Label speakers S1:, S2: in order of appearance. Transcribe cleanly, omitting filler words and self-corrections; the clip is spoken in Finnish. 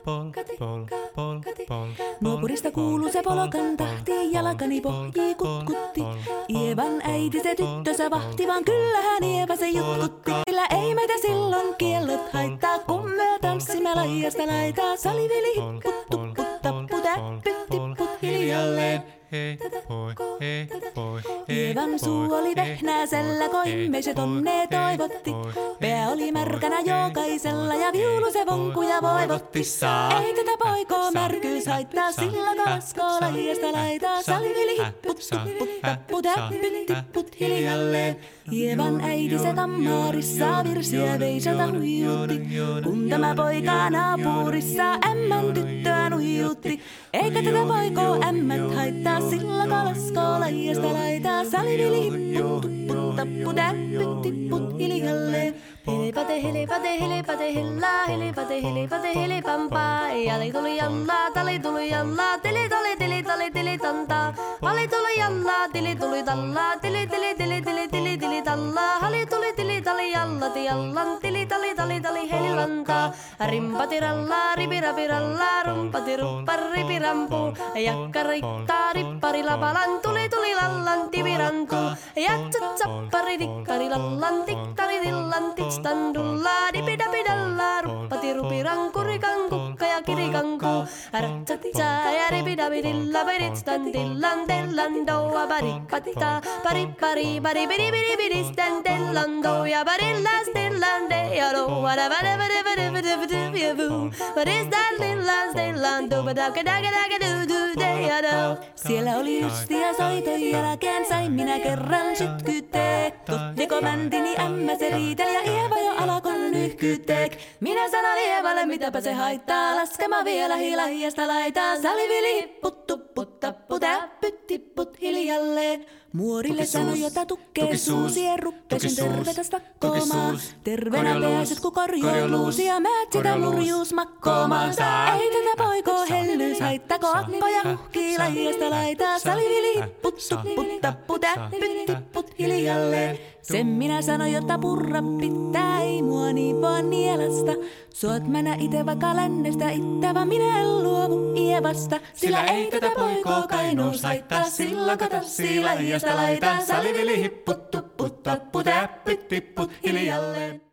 S1: Nuopurista kuuluu se polokan tahti, jalkani pohjii kutkutti. Ievan äiti se tyttönsä vahti, vaan kyllähän Ieva se jutkutti. Sillä ei meitä silloin kiellot haittaa, kun me tanssimme laijasta laitaa. Salivili hipput, tupput, tappu, täppyt, tipput hiljalleen.
S2: Hei poi.
S1: Ievan suu oli vehnäisellä, koimme se tonne toivotti. Pää oli märkänä jokaisella ja viulu se vonkuja voivotti. Ei tätä poikoo märkyys haittaa, sillä kalaskoo laijasta laitaa. Salivili hipput, tupput, tappu, täppyt, tipput hiljalleen. Ievan äiti se kammarissa virsiä veisata huijutti. Kun tämä poika naapurissa ämmän tyttöä nuijutti. Eikä tätä poikoo ämmät haittaa, sillä kalaskoo laijasta laitaa. Salivili hipput, tupput, tappu, täppyt, tipput hiljalleen. Helepate, helepate, helepate, hellaa, helepate, helepate, helepampaa. Jali tuli jallaa, tali tuli jallaa, tili tali, tili tali, tili tantaa. Hali tuli jallaa, tili tuli tallaa, tili tili tili tili tili tili tallaa. Hali tuli tili tali jallati jallan, tili tali tali tali helilantaa. Rimpati rallaa, ripirapi rallaa, rumpati ruppa ripirampu. Jakka riittaa, rippari lapalan, tuli tuli lallan, tivirantu. Jatsat sappari dikkari lallan, tikkari tillan, standullaa, dipidapidallaa, ruppati rupiranku, rikankukka ja kirikanku. Ratsatsaa ja ripidapidilla, peditstan tillan, tellan doa, paripattaa, paripari, paripidipidipidistan, tellan doa, parillas, tellan de, ja doa, paristan, tillan, tellan doa, siellä oli lystiä soiton jälkeen, sain minä kerran sytkyteek. Kottiko mäntini ämmä se riiteli ja Ieva jo alakon nyhkyteek. Minä sanon Ievalle mitäpä se haittaa, laskema vielä hilahiasta laitaa. Salivili hipput, tupput, tappu, täppyt, tipput hiljalleen. Muorille sanoi jota tukkee suusi, ruppesin tervetäs takkoomaan. Terveenä pääset ku korjouluusi ja määt sitä murjuus makkoomaan. Ei tätä poikoo hellyys haittako, akkoja huhkii laijasta laitaa. Salivili hipput, tupput, tappu, täppyt, tipput hiljalleen. Sen minä sanoin, jotta purra pitää, ei mua niin vaan nielasta. Suot mänä ite vaikka lännestä ittävä, minä en luovu Ievasta. Sillä ei tätä poikoo kainuus haittaa, silloin katassi laijasta laitaa. Salivili hipput, tupput, tappu, täppyt, tipput hiljalleen.